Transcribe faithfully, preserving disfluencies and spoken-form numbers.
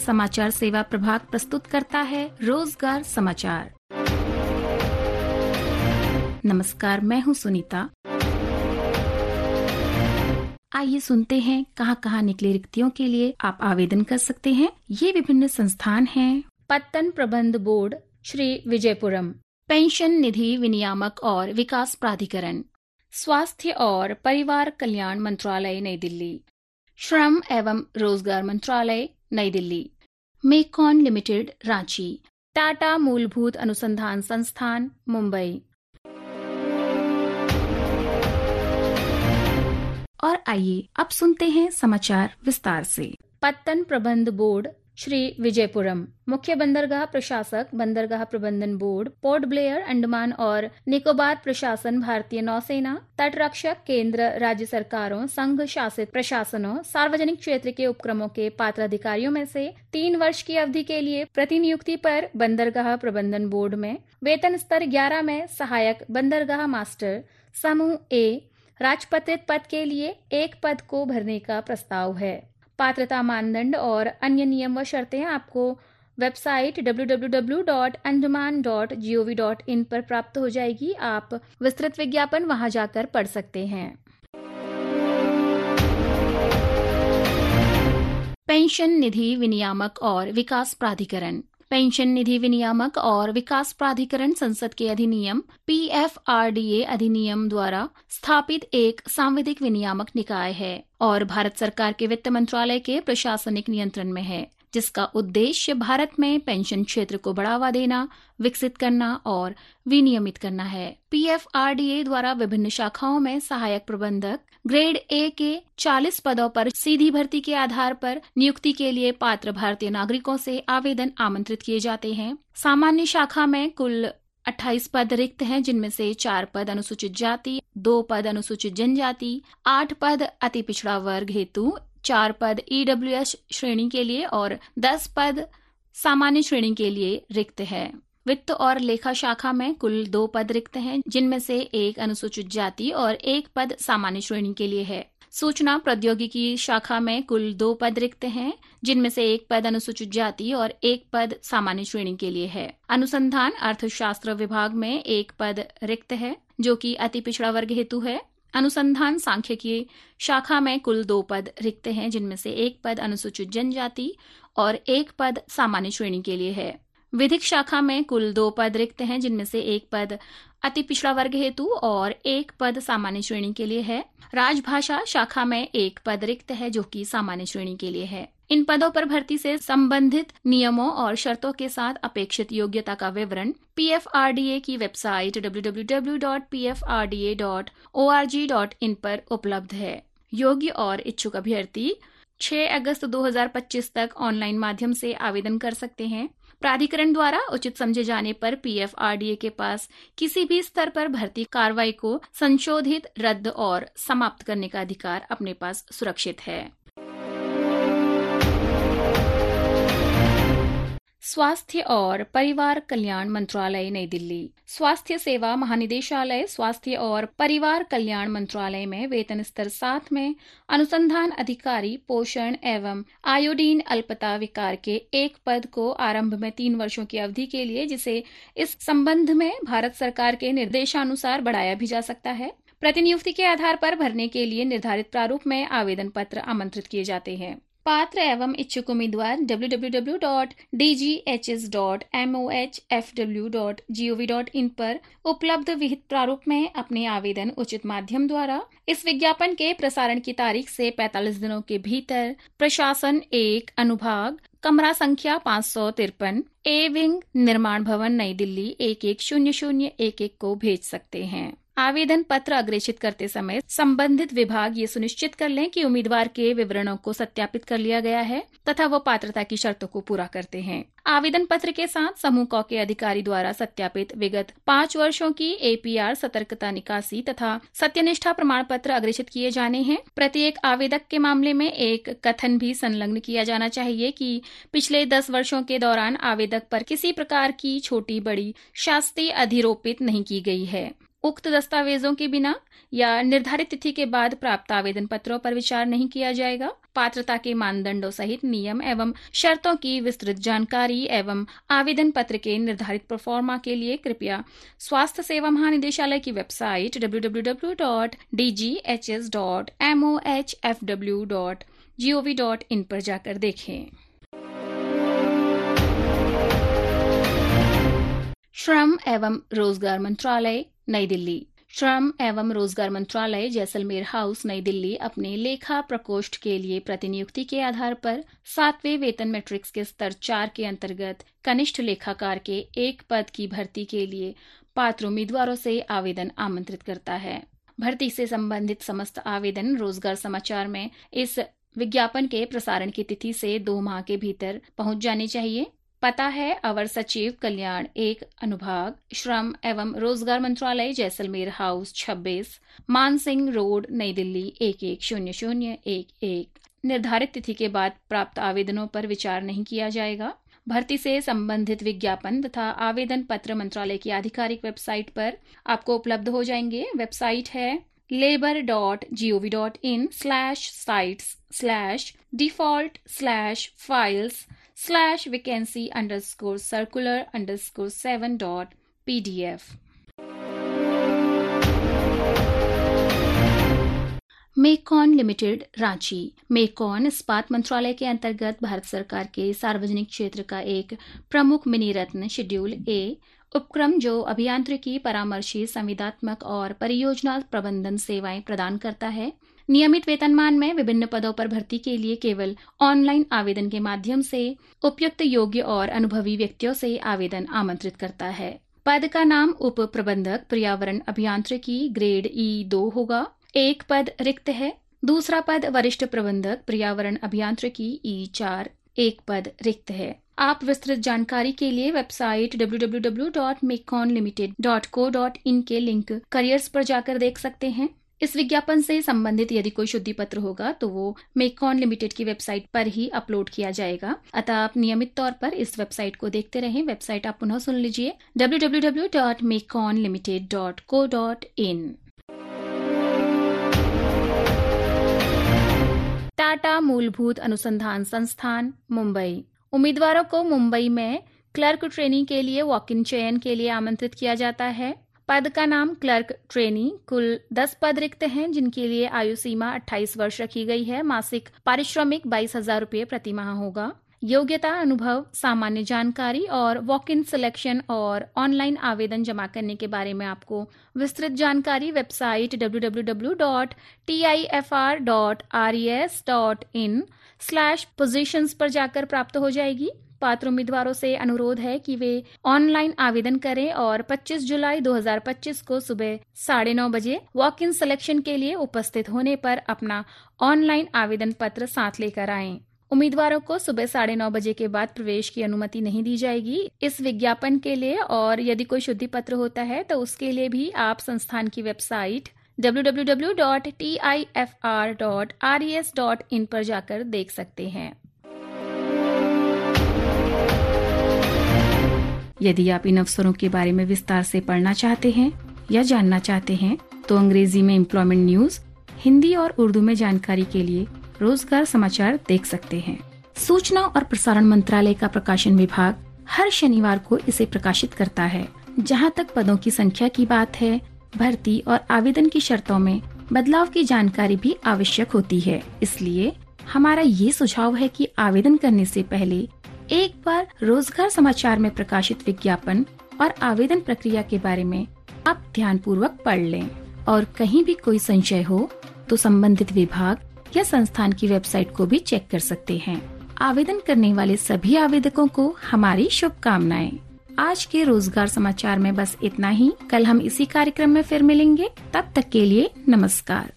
समाचार सेवा प्रभाग प्रस्तुत करता है रोजगार समाचार। नमस्कार, मैं हूं सुनीता। आइए सुनते हैं कहां कहां निकले रिक्तियों के लिए आप आवेदन कर सकते हैं। ये विभिन्न संस्थान हैं: पत्तन प्रबंध बोर्ड श्री विजयपुरम, पेंशन निधि विनियामक और विकास प्राधिकरण, स्वास्थ्य और परिवार कल्याण मंत्रालय नई दिल्ली, श्रम एवं रोजगार मंत्रालय नई दिल्ली, मेकॉन लिमिटेड रांची, टाटा मूलभूत अनुसंधान संस्थान मुंबई। और आइए अब सुनते हैं समाचार विस्तार से। पत्तन प्रबंध बोर्ड श्री विजयपुरम, मुख्य बंदरगाह प्रशासक, बंदरगाह प्रबंधन बोर्ड, पोर्ट ब्लेयर, अंडमान और निकोबार प्रशासन, भारतीय नौसेना, तटरक्षक, केंद्र राज्य सरकारों, संघ शासित प्रशासनों, सार्वजनिक क्षेत्र के उपक्रमों के पात्र अधिकारियों में से तीन वर्ष की अवधि के लिए प्रतिनियुक्ति पर बंदरगाह प्रबंधन बोर्ड में वेतन स्तर ग्यारह में सहायक बंदरगाह मास्टर समूह ए राजपत्रित पद के लिए एक पद को भरने का प्रस्ताव है। पात्रता मानदंड और अन्य नियम व शर्तें आपको website W W W dot Andaman dot G O V dot in पर प्राप्त हो जाएगी। आप विस्तृत विज्ञापन वहां जाकर पढ़ सकते हैं। पेंशन निधि विनियामक और विकास प्राधिकरण। पेंशन निधि विनियामक और विकास प्राधिकरण संसद के अधिनियम P F R D A अधिनियम द्वारा स्थापित एक सांविधिक विनियामक निकाय है और भारत सरकार के वित्त मंत्रालय के प्रशासनिक नियंत्रण में है, जिसका उद्देश्य भारत में पेंशन क्षेत्र को बढ़ावा देना, विकसित करना और विनियमित करना है। P F R D A द्वारा विभिन्न शाखाओं में सहायक प्रबंधक ग्रेड ए के चालीस पदों पर सीधी भर्ती के आधार पर नियुक्ति के लिए पात्र भारतीय नागरिकों से आवेदन आमंत्रित किए जाते हैं। सामान्य शाखा में कुल अट्ठाईस पद रिक्त हैं, जिनमें से चार पद अनुसूचित जाति, दो पद अनुसूचित जनजाति, आठ पद अति पिछड़ा वर्ग हेतु, चार पद ई डब्ल्यू एस श्रेणी के लिए और दस पद सामान्य श्रेणी के लिए रिक्त है। वित्त और लेखा शाखा में कुल दो पद रिक्त हैं, जिनमें से एक अनुसूचित जाति और एक पद सामान्य श्रेणी के लिए है। सूचना प्रौद्योगिकी शाखा में कुल दो पद रिक्त हैं, जिनमें से एक पद अनुसूचित जाति और एक पद सामान्य श्रेणी के लिए है। अनुसंधान अर्थशास्त्र विभाग में एक पद रिक्त है, जो कि अति पिछड़ा वर्ग हेतु है। अनुसंधान सांख्यिकी शाखा में कुल दो पद रिक्त हैं, जिनमें से एक पद अनुसूचित जनजाति और एक पद सामान्य श्रेणी के लिए है। विधिक शाखा में कुल दो पद रिक्त हैं, जिनमें से एक पद अति पिछड़ा वर्ग हेतु और एक पद सामान्य श्रेणी के लिए है। राजभाषा शाखा में एक पद रिक्त है, जो कि सामान्य श्रेणी के लिए है। इन पदों पर भर्ती से संबंधित नियमों और शर्तों के साथ अपेक्षित योग्यता का विवरण P F R D A की website W W W dot P F R D A dot O R G dot in पर उपलब्ध है। योग्य और इच्छुक अभ्यर्थी छह अगस्त दो हज़ार पच्चीस तक ऑनलाइन माध्यम से आवेदन कर सकते हैं। प्राधिकरण द्वारा उचित समझे जाने पर P F R D A के पास किसी भी स्तर पर भर्ती कार्रवाई को संशोधित, रद्द और समाप्त करने का अधिकार अपने पास सुरक्षित है। स्वास्थ्य और परिवार कल्याण मंत्रालय नई दिल्ली। स्वास्थ्य सेवा महानिदेशालय स्वास्थ्य और परिवार कल्याण मंत्रालय में वेतन स्तर सात में अनुसंधान अधिकारी पोषण एवं आयोडीन अल्पता विकार के एक पद को आरंभ में तीन वर्षों की अवधि के लिए, जिसे इस संबंध में भारत सरकार के निर्देशानुसार बढ़ाया भी जा सकता है, प्रतिनियुक्ति के आधार पर भरने के लिए निर्धारित प्रारूप में आवेदन पत्र आमंत्रित किए जाते हैं। पात्र एवं इच्छुक उम्मीदवार W W W dot D G H S dot M O H F W dot G O V dot in पर उपलब्ध विहित प्रारूप में अपने आवेदन उचित माध्यम द्वारा इस विज्ञापन के प्रसारण की तारीख से पैंतालीस दिनों के भीतर प्रशासन एक अनुभाग कमरा संख्या पाँच सौ तिरपन ए विंग निर्माण भवन नई दिल्ली एक एक शून्य शून्य एक एक को भेज सकते हैं। आवेदन पत्र अग्रेषित करते समय संबंधित विभाग ये सुनिश्चित कर लें कि उम्मीदवार के विवरणों को सत्यापित कर लिया गया है तथा वो पात्रता की शर्तों को पूरा करते हैं। आवेदन पत्र के साथ समूह क के अधिकारी द्वारा सत्यापित विगत पाँच वर्षों की ए पी आर सतर्कता निकासी तथा सत्यनिष्ठा प्रमाण पत्र अग्रेषित किए जाने हैं। प्रत्येक आवेदक के मामले में एक कथन भी संलग्न किया जाना चाहिए कि पिछले दस वर्षों के दौरान आवेदक पर किसी प्रकार की छोटी बड़ी शास्ति अधिरोपित नहीं की गई है। उक्त दस्तावेजों के बिना या निर्धारित तिथि के बाद प्राप्त आवेदन पत्रों पर विचार नहीं किया जाएगा। पात्रता के मानदंडों सहित नियम एवं शर्तों की विस्तृत जानकारी एवं आवेदन पत्र के निर्धारित प्रोफार्मा के लिए कृपया स्वास्थ्य सेवा महानिदेशालय की website W W W dot D G H S dot M O H F W dot G O V dot in पर जाकर देखें। श्रम एवं रोजगार मंत्रालय, नई दिल्ली। श्रम एवं रोजगार मंत्रालय जैसलमेर हाउस, नई दिल्ली अपने लेखा प्रकोष्ठ के लिए प्रतिनियुक्ति के आधार पर सातवें वेतन मैट्रिक्स के स्तर चार के अंतर्गत कनिष्ठ लेखाकार के एक पद की भर्ती के लिए पात्र उम्मीदवारों से आवेदन आमंत्रित करता है। भर्ती से संबंधित समस्त आवेदन रोजगार समाचार में इस विज्ञापन के प्रसारण की तिथि से दो माह के भीतर पहुंच जानी चाहिए। पता है अवर सचिव कल्याण एक अनुभाग, श्रम एवं रोजगार मंत्रालय, जैसलमेर हाउस छब्बीस, मानसिंह रोड, नई दिल्ली एक एक शून्य शून्य एक एक। निर्धारित तिथि के बाद प्राप्त आवेदनों पर विचार नहीं किया जाएगा। भर्ती से संबंधित विज्ञापन तथा आवेदन पत्र मंत्रालय की आधिकारिक वेबसाइट पर आपको उपलब्ध हो जाएंगे। वेबसाइट है labour dot G O V dot in slash sites slash default slash files slash vacancy underscore circular underscore seven dot P D F. MECON limited, Ranchi. MECON इस्पात मंत्रालय के अंतर्गत भारत सरकार के सार्वजनिक क्षेत्र का एक प्रमुख मिनी रत्न शेड्यूल ए उपक्रम जो अभियांत्रिकी, परामर्शी, संविदात्मक और परियोजना प्रबंधन सेवाएं प्रदान करता है। नियमित वेतनमान में विभिन्न पदों पर भर्ती के लिए केवल ऑनलाइन आवेदन के माध्यम से उपयुक्त, योग्य और अनुभवी व्यक्तियों से आवेदन आमंत्रित करता है। पद का नाम उप प्रबंधक पर्यावरण अभियांत्रिकी ग्रेड ई दो होगा। एक पद रिक्त है। दूसरा पद वरिष्ठ प्रबंधक पर्यावरण अभियांत्रिकी ई चार, एक पद रिक्त है। आप विस्तृत जानकारी के लिए website W W W dot MECON limited dot co dot in के लिंक करियर्स पर जाकर देख सकते हैं। इस विज्ञापन से संबंधित यदि कोई शुद्धि पत्र होगा तो वो मेकॉन लिमिटेड की वेबसाइट पर ही अपलोड किया जाएगा। अतः आप नियमित तौर पर इस वेबसाइट को देखते रहें। वेबसाइट आप पुनः सुन लीजिए W W W dot MECON limited dot co dot in. Tata मूलभूत अनुसंधान संस्थान, मुंबई। उम्मीदवारों को मुंबई में क्लर्क ट्रेनी के लिए वॉक इन चयन के लिए आमंत्रित किया जाता है। पद का नाम क्लर्क ट्रेनी। कुल दस पद रिक्त हैं जिनके लिए आयु सीमा अट्ठाईस वर्ष रखी गई है। मासिक पारिश्रमिक बाईस हजार रूपये प्रति माह होगा। योग्यता, अनुभव, सामान्य जानकारी और वॉक इन सिलेक्शन और ऑनलाइन आवेदन जमा करने के बारे में आपको विस्तृत जानकारी website W W W dot T I F R dot R E S dot in slash positions पर जाकर प्राप्त हो जाएगी। पात्र उम्मीदवारों से अनुरोध है कि वे ऑनलाइन आवेदन करें और पच्चीस जुलाई दो हज़ार पच्चीस को सुबह साढ़े नौ बजे वॉक इन सिलेक्शन के लिए उपस्थित होने पर अपना ऑनलाइन आवेदन पत्र साथ लेकर आएं। उम्मीदवारों को सुबह साढ़े नौ बजे के बाद प्रवेश की अनुमति नहीं दी जाएगी। इस विज्ञापन के लिए और यदि कोई शुद्धि पत्र होता है तो उसके लिए भी आप संस्थान की website W W W dot T I F R dot R E S dot in पर जाकर देख सकते हैं। यदि आप इन अवसरों के बारे में विस्तार से पढ़ना चाहते हैं या जानना चाहते हैं तो अंग्रेजी में एम्प्लॉयमेंट न्यूज, हिंदी और उर्दू में जानकारी के लिए रोजगार समाचार देख सकते हैं। सूचना और प्रसारण मंत्रालय का प्रकाशन विभाग हर शनिवार को इसे प्रकाशित करता है। जहां तक पदों की संख्या की बात है, भर्ती और आवेदन की शर्तों में बदलाव की जानकारी भी आवश्यक होती है। इसलिए हमारा ये सुझाव है कि आवेदन करने से पहले एक बार रोजगार समाचार में प्रकाशित विज्ञापन और आवेदन प्रक्रिया के बारे में आप ध्यान पूर्वक पढ़ लें और कहीं भी कोई संशय हो तो संबंधित विभाग या संस्थान की वेबसाइट को भी चेक कर सकते हैं। आवेदन करने वाले सभी आवेदकों को हमारी शुभकामनाएं। आज के रोजगार समाचार में बस इतना ही। कल हम इसी कार्यक्रम में फिर मिलेंगे। तब तक के लिए नमस्कार।